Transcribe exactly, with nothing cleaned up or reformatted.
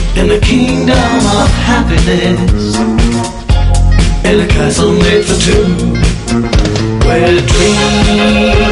in the kingdom of happiness, in a castle made for two, where dreams